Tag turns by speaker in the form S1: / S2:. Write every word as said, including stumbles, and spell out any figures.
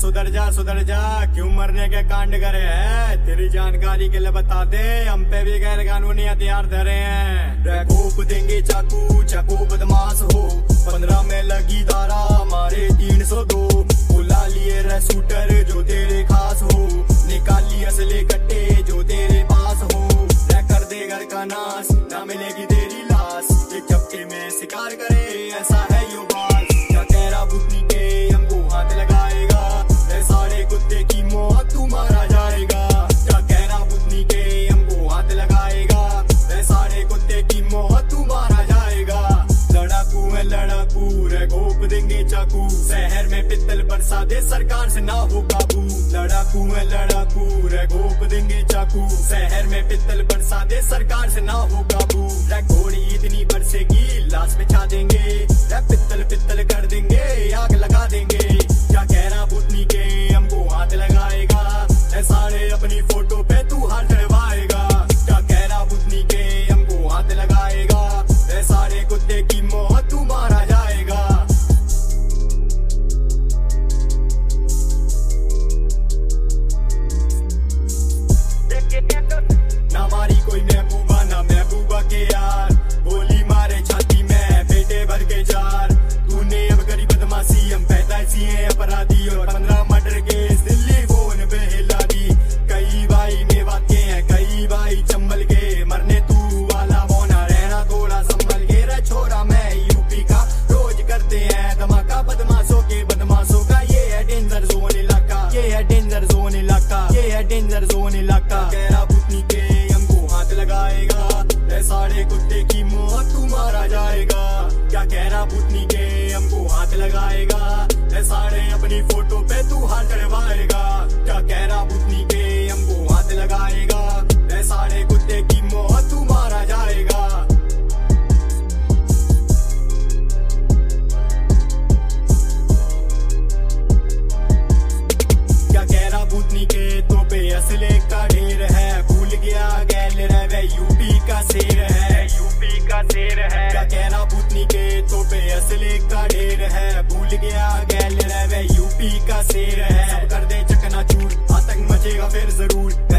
S1: सुधर जा सुधर जा, क्यों मरने के कांड करे है। तेरी जानकारी के लिए बता दे, हम पे भी गैर कानूनी हथियार धरे हैं। घोप देंगे चाकू चाकू बदमाश हो, पंद्रह में लगी धारा हमारे तीन सौ दो। बुला लिए रे शूटर जो तेरे खास हो, निकाली असले कट्टे जो तेरे पास हो। कर दे घर का नाश, ना मिलेगी तेरी लाश। एक चपटे में शिकार करे ऐसा है यो बात। क्या कह रहा बुद्धि के हमको हाथ लगाएगा, ऐ सारे कुत्ते की मौत तू मारा जाएगा। क्या कह रहा बुद्धि के हमको हाथ लगाएगा, ऐ सारे कुत्ते की मौत तू मारा जाएगा। लड़ाकू है लड़ाकू रे घोप देंगे चाकू, शहर में पित्तल बरसा दे सरकार से ना हो काबू। लड़ाकू है लड़ाकू रे घोप देंगे चाकू, शहर में पित्तल बरसा दे सरकार से ना हो काबू। घोड़ी इतनी बरसेगी लाश बिछा देंगे, पित्तल पित्तल कर देंगे आग लगा देंगे। क्या कह रहा बुद्धि के हमको हाथ लगाएगा, ऐ सारे अपनी फोटो पे तू हाथ चढ़वाएगा। क्या कह रहा बुद्धि के हमको हाथ लगाएगा, ऐ सारे कुत्ते की मौत तू मारा जाएगा। ना मारी कोई महबूबा ना महबूबा के यार, गोली मारे छाती में पेटे भर के जार। तूने अब करी बदमाशी, हम पैदाइशी हैं अपराधी, और पंद्रह मर्डर केस दिल्ली फोन पे हिला दी। कई भाई मेवात के हैं कई भाई चंबल के, मरने तू वाला होना रहना थोड़ा संभल के। रे छोरा मैं यूपी का, रोज करते हैं धमाका बदमाशों के बदमाशों का। ये है डेंजर जोन इलाका, ये है डेंजर जोन इलाका, ये है डेंजर जोन इलाका। कह रहा बुद्धि के हमको हाथ लगाएगा, ऐ सारे कुत्ते की मौत तू मारा जाएगा। क्या कह रहा बुद्धि के हमको हाथ लगाएगा, ऐ सारे अपनी फोटो पे तू हाथ चढ़वाएगा। क्या कह रहा बुद्धि के हमको हाथ लगाएगा, ऐ सारे कुत्ते की मौत तू मारा जाएगा। क्या कह रहा बुद्धि के तो पे असले का ढेर है, भूल गया गैल रे यूपी का शेर है, यूपी का शेर है। क्या कह रहा बुद्धि के तो पे असले का ढेर है, भूल गया गैल रे यूपी का शेर है। सब कर दे चकनाचूर, आतंक मचेगा फिर जरूर।